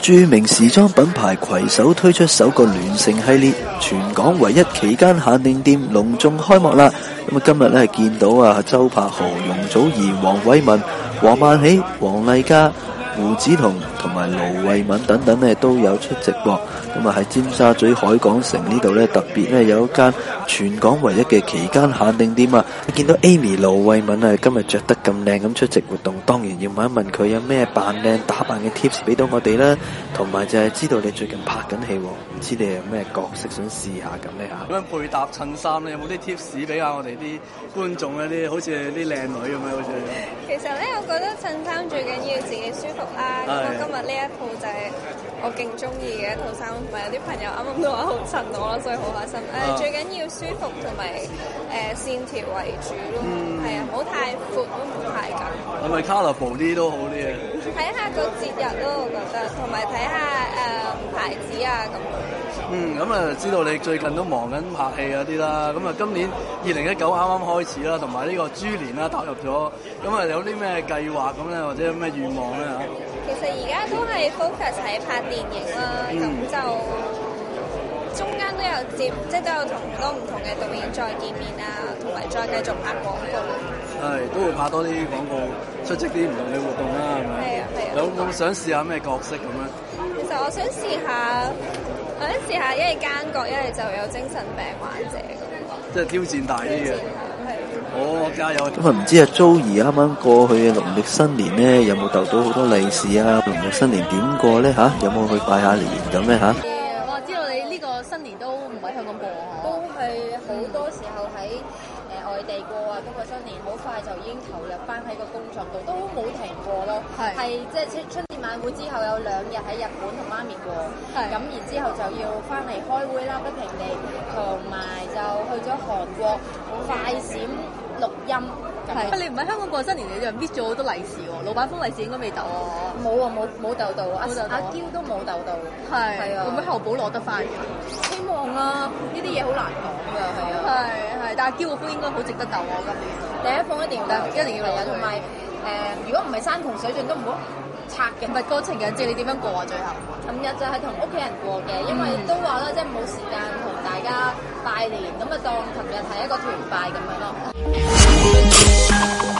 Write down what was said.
著名時裝品牌攜手推出首個聯乘系列，全港唯一期間限定店隆重開幕啦！咁今日咧見到周柏豪、容祖兒、黃偉文、黃曼喜、黃麗嘉、胡子彤同埋盧慧敏等等咧都有出席喎。咁喺尖沙咀海港城呢度咧特別咧有一間全港唯一嘅期間限定店啊！見到 Amy 盧慧敏今日着得咁靚咁出席活動，當然要問一問佢有咩扮靚打扮嘅 tips 俾到我哋啦，同埋就係知道你最近拍緊戲，唔知你有咩角色想試下咁呢？ 咁樣配搭襯衫咧，有冇啲 tips 俾下我哋啲觀眾一啲好似啲靚女咁樣好似？ 其實咧，我覺得襯衫最緊要自己舒服啦。咁我今日呢一套就係我勁中意嘅一套衫，同埋有啲朋友啱啱都話好襯我啦，所以好開心。最緊要舒服同埋線條為主咯，係啊，唔好太闊，都唔好太緊。 係咪 colourful 啲都好啲嘅？ 睇下個節日咯，我覺得，同埋睇下牌子啊咁。 咁知道你最近都忙緊拍戲嗰啲啦，咁今年2019啱啱開始啦，同埋呢個豬年啦踏入咗，咁有啲咩計劃咁咧，或者有咩願望咧嚇？ 其實而家都係 focus 喺拍電影啦，咁就中間都有接，即係都有同好多唔同嘅導演再見面啊，同埋再繼續拍廣告。係， 都會拍多啲廣告，出席啲唔同嘅活動啦，係咪？係啊，係啊。有冇想試下咩角色咁咧？ 其實我想試下，一係奸角，一係就有精神病患者咁。 即係挑戰大啲嘅。好，加油！ 咁唔知Joey啱啱過去嘅農曆新年咧，有冇逗到好多利是啊？農曆新年點過咧嚇？有冇去拜下年咁咧嚇？ 我知道你呢個新年都唔喺香港過啊， 都係好多時候喺外地過啊。不過新年好快就已經投入翻喺個工作度，都冇停過咯。係即係春節晚會之後有2日喺日本同媽咪過，咁然之後就要翻嚟開會啦，不停地，同埋就去咗韓國快閃錄音。 係，你唔喺香港過新年，你就搣咗好多利是喎。老闆封利是應該未逗啊？ 冇啊，冇逗到。阿嬌都冇逗到。係啊。 會唔會後補攞得翻嘅？ 希望啊，呢啲嘢好難講㗎，係啊。 係，但係嬌個封應該好值得逗啊！今年第一封一定要得，一定要嚟啊！同埋如果唔係山窮水盡都唔好拆嘅。 唔係個情人節你點樣過啊？最後琴日就係同屋企人過嘅，因為都話啦，即係冇時間同大家拜年，咁啊當琴日係一個團拜咁樣咯。